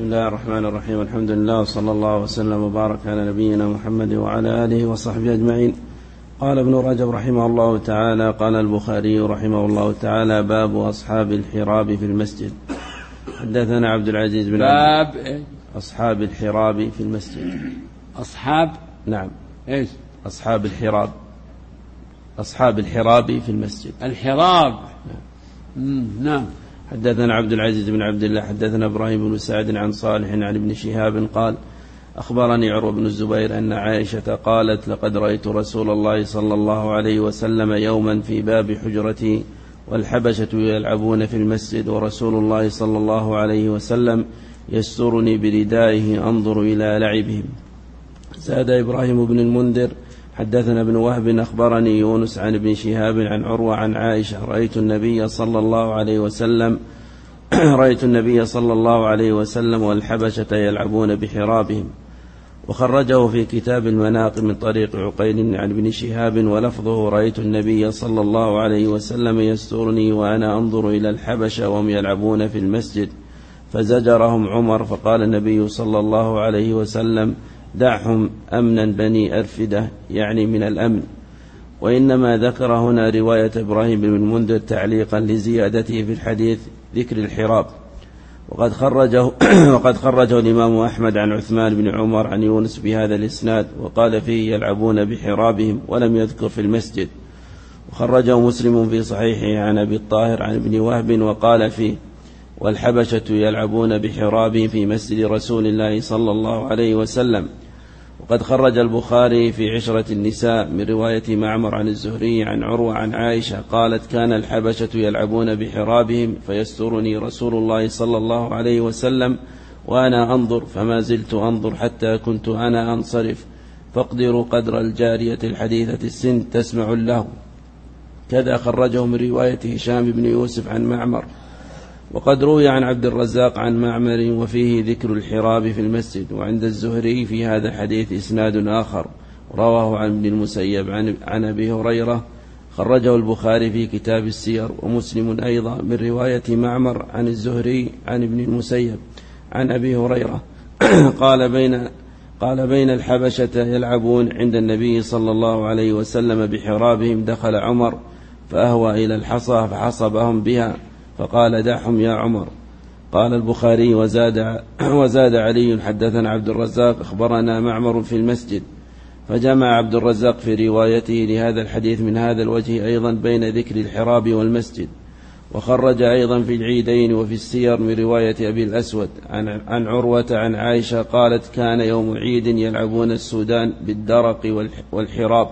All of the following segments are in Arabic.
بسم الله الرحمن الرحيم. الحمد لله وصلى الله وسلم وبارك على نبينا محمد وعلى آله وصحبه أجمعين. قال ابن رجب رحمه الله تعالى: قال البخاري رحمه الله تعالى: باب أصحاب الحراب في المسجد. حدثنا عبد العزيز بن باب أصحاب الحراب في المسجد. أصحاب نعم إيش؟ أصحاب الحراب، أصحاب الحراب في المسجد. الحراب. نعم. حدثنا عبد العزيز بن عبد الله حدثنا إبراهيم بن سعد عن صالح عن ابن شهاب قال: أخبرني عروة بن الزبير أن عائشة قالت: لقد رأيت رسول الله صلى الله عليه وسلم يوما في باب حجرتي والحبشة يلعبون في المسجد، ورسول الله صلى الله عليه وسلم يسترني بردائه أنظر إلى لعبهم. زاد إبراهيم بن المنذر حدثنا ابن وهب أخبرني يونس عن ابن شهاب عن عروة عن عائشة: رأيت النبي صلى الله عليه وسلم والحبشة يلعبون بحرابهم. وخرجه في كتاب المناقب من طريق عقيل عن ابن شهاب ولفظه: رأيت النبي صلى الله عليه وسلم يسترني وأنا أنظر إلى الحبشة وهم يلعبون في المسجد، فزجرهم عمر، فقال النبي صلى الله عليه وسلم: دعهم أمنا بني أرفدة، يعني من الأمن. وإنما ذكر هنا رواية إبراهيم بن المنذر تعليقا لزيادته في الحديث ذكر الحراب. وقد خرجه الإمام أحمد عن عثمان بن عمر عن يونس بهذا الإسناد، وقال فيه: يلعبون بحرابهم، ولم يذكر في المسجد. وخرجه مسلم في صحيحه عن أبي الطاهر عن ابن وهب وقال فيه: والحبشة يلعبون بحرابهم في مسجد رسول الله صلى الله عليه وسلم. وقد خرج البخاري في عشرة النساء من رواية معمر عن الزهري عن عروة عن عائشة قالت: كان الحبشة يلعبون بحرابهم فيسترني رسول الله صلى الله عليه وسلم وأنا أنظر، فما زلت أنظر حتى كنت أنا أنصرف، فاقدروا قدر الجارية الحديثة السن تسمع له. كذا خرجه من رواية هشام بن يوسف عن معمر. وقد روي عن عبد الرزاق عن معمر وفيه ذكر الحراب في المسجد. وعند الزهري في هذا الحديث إسناد آخر رواه عن ابن المسيب عن أبي هريرة، خرجه البخاري في كتاب السير، ومسلم أيضا من رواية معمر عن الزهري عن ابن المسيب عن أبي هريرة قال: بين الحبشة يلعبون عند النبي صلى الله عليه وسلم بحرابهم دخل عمر فأهوى إلى الحصى فحصبهم بها، فقال: دعهم يا عمر. قال البخاري: وزاد علي حدثنا عبد الرزاق أخبرنا معمر في المسجد. فجمع عبد الرزاق في روايته لهذا الحديث من هذا الوجه أيضا بين ذكر الحراب والمسجد. وخرج أيضا في العيدين وفي السير من رواية أبي الأسود عن عروة عن عائشة قالت: كان يوم عيد يلعبون السودان بالدرق والحراب،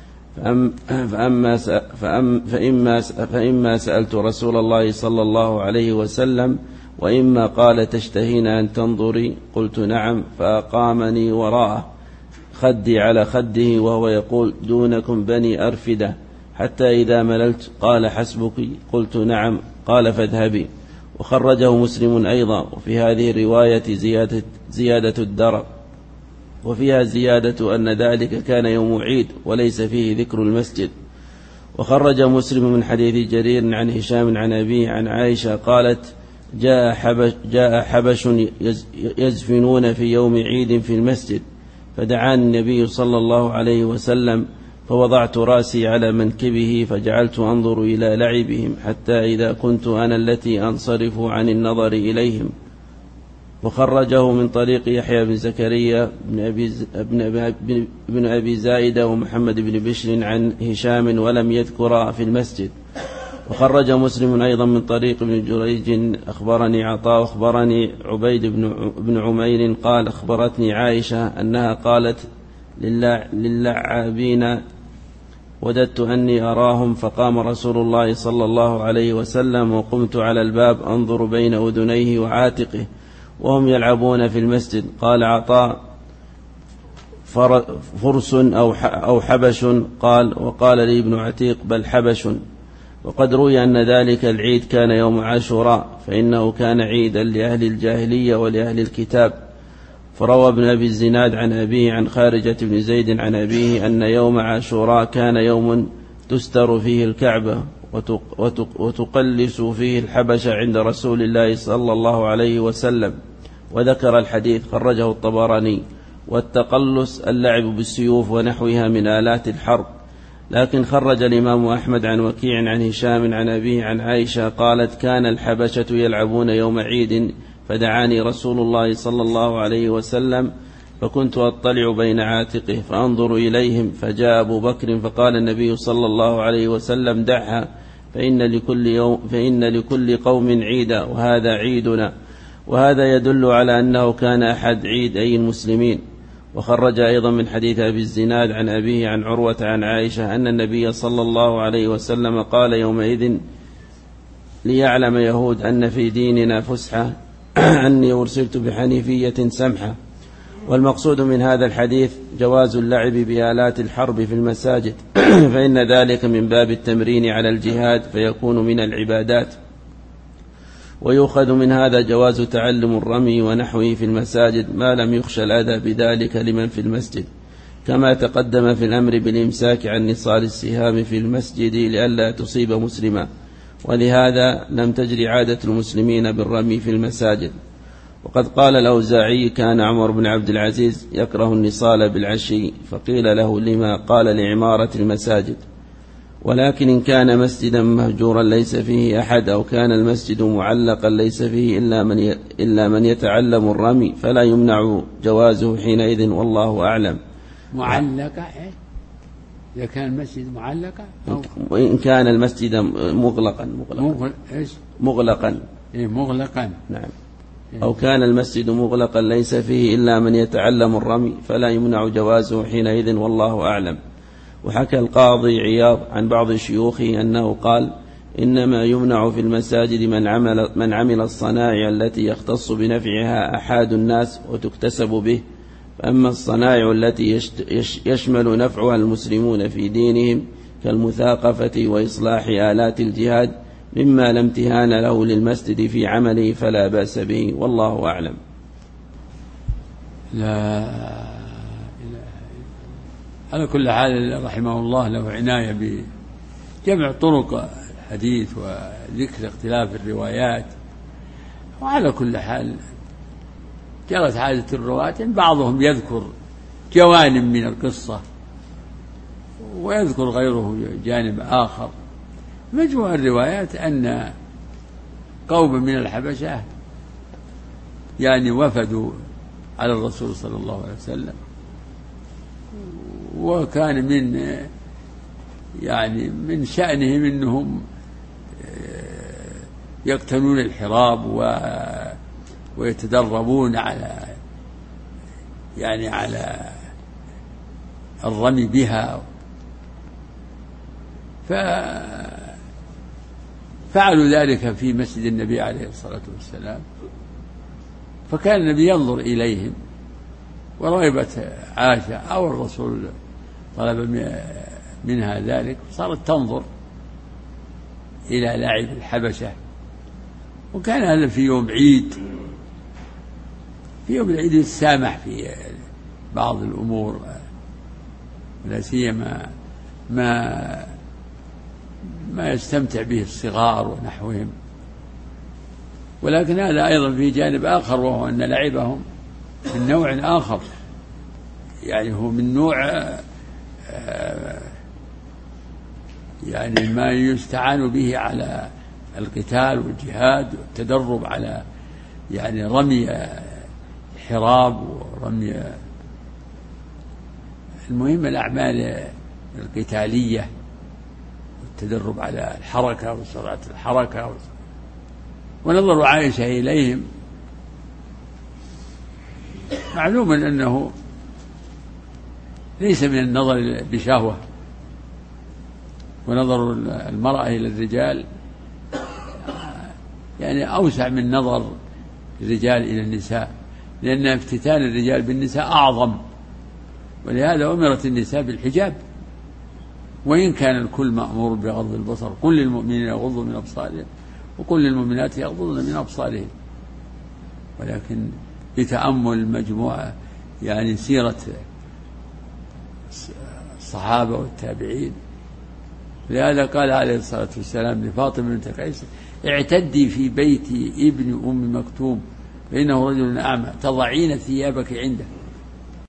فإما سألت رسول الله صلى الله عليه وسلم، وإما قال: تشتهين أن تنظري؟ قلت: نعم. فأقامني وراءه خدي على خده وهو يقول: دونكم بني أرفدة، حتى إذا مللت قال: حسبك؟ قلت: نعم. قال: فاذهبي. وخرجه مسلم أيضا، وفي هذه الرواية زيادة الدرق، وفيها زيادة أن ذلك كان يوم عيد وليس فيه ذكر المسجد. وخرج مسلم من حديث جرير عن هشام عن أبيه عن عائشة قالت: جاء حبش يزفنون في يوم عيد في المسجد، فدعاني النبي صلى الله عليه وسلم، فوضعت رأسي على منكبه فجعلت أنظر إلى لعبهم حتى إذا كنت أنا التي أنصرف عن النظر إليهم. وخرجه من طريق يحيى بن زكريا بن أبي زائدة ومحمد بن بشر عن هشام ولم يذكر في المسجد. وخرج مسلم أيضا من طريق ابن جريج أخبرني عطاء أخبرني عبيد بن عمير قال: أخبرتني عائشة أنها قالت للعابين: وددت أني أراهم، فقام رسول الله صلى الله عليه وسلم وقمت على الباب أنظر بين أذنيه وعاتقه وهم يلعبون في المسجد. قال عطاء: فرس أو حبش؟ قال: وقال لي ابن عتيق: بل حبش. وقد روي أن ذلك العيد كان يوم عاشوراء، فإنه كان عيدا لأهل الجاهلية ولأهل الكتاب. فروى ابن أبي الزناد عن أبيه عن خارجة بن زيد عن أبيه أن يوم عاشوراء كان يوم تستر فيه الكعبة وتقلس فيه الحبش عند رسول الله صلى الله عليه وسلم، وذكر الحديث خرجه الطبراني. والتقلص اللعب بالسيوف ونحوها من آلات الحرب. لكن خرج الإمام أحمد عن وكيع عن هشام عن أبيه عن عائشة قالت كان الحبشة يلعبون يوم عيد فدعاني رسول الله صلى الله عليه وسلم فكنت أطلع بين عاتقه فأنظر إليهم فجاء أبو بكر فقال النبي صلى الله عليه وسلم دعها فإن لكل قوم عيدا وهذا عيدنا. وهذا يدل على أنه كان أحد عيدي المسلمين. وخرج أيضا من حديث أبي الزناد عن أبيه عن عروة عن عائشة أن النبي صلى الله عليه وسلم قال يومئذ ليعلم يهود أن في ديننا فسحة أني أرسلت بحنيفية سمحة. والمقصود من هذا الحديث جواز اللعب بآلات الحرب في المساجد فإن ذلك من باب التمرين على الجهاد فيكون من العبادات. ويؤخذ من هذا جواز تعلم الرمي ونحوه في المساجد ما لم يخشى الأذى بذلك لمن في المسجد، كما تقدم في الأمر بالإمساك عن نصال السهام في المسجد لئلا تصيب مسلما. ولهذا لم تجري عادة المسلمين بالرمي في المساجد. وقد قال الأوزاعي كان عمر بن عبد العزيز يكره النصال بالعشي فقيل له لما؟ قال لعمارة المساجد. ولكن إن كان مسجدا مهجورا ليس فيه أحد أو كان المسجد معلقا ليس فيه إلا من يتعلم الرمي فلا يمنع جوازه حينئذ والله أعلم. معلقة إذا كان المسجد معلقا وإن كان المسجد مغلقا مغلقا مغلقا نعم أو كان المسجد مغلقا ليس فيه إلا من يتعلم الرمي فلا يمنع جوازه حينئذ والله أعلم. وحكى القاضي عياض عن بعض شيوخه أنه قال إنما يمنع في المساجد من عمل الصنائع التي يختص بنفعها أحد الناس وتكتسب به. فأما الصنائع التي يشمل نفعها المسلمون في دينهم كالمثاقفة وإصلاح آلات الجهاد مما لا امتهان له للمسجد في عمله فلا بأس به والله أعلم. لا على كل حال رحمه الله له عناية بجمع طرق الحديث وذكر اختلاف الروايات. وعلى كل حال جرت عادة الرواة بعضهم يذكر جوانب من القصة ويذكر غيره جانب آخر. مجموع الروايات أن قوم من الحبشة يعني وفدوا على الرسول صلى الله عليه وسلم، وكان من شأنهم أنهم يقتنون الحراب ويتدربون على الرمي بها. ففعلوا ذلك في مسجد النبي عليه الصلاة والسلام، فكان النبي ينظر إليهم ورغبت عائشة أو الرسول طلب منها ذلك، صارت تنظر إلى لعب الحبشة. وكان هذا في يوم عيد، في يوم العيد يتسامح في بعض الأمور، لا سيما ما يستمتع به الصغار ونحوهم. ولكن هذا أيضا في جانب آخر، وهو أن لعبهم من نوع آخر، يعني هو من نوع يعني ما يستعان به على القتال والجهاد والتدرب على يعني رمي الحراب ورمي المهم الأعمال القتالية والتدرب على الحركة وسرعة الحركة. ونظر عائشة إليهم معلوم أنه ليس من النظر بشهوة، ونظر المرأة إلى الرجال يعني أوسع من نظر الرجال إلى النساء، لأن افتتان الرجال بالنساء أعظم، ولهذا أمرت النساء بالحجاب. وإن كان الكل مأمور بغض البصر، كل المؤمنين يغضوا من أبصارهم وكل المؤمنات يغضضن من أبصارهم، ولكن بتأمل مجموعة يعني سيرة الصحابة والتابعين. لهذا قال عليه الصلاة والسلام لفاطمة بنت قيس: اعتدي في بيت ابن أم مكتوم فإنه رجل أعمى تضعين ثيابك عنده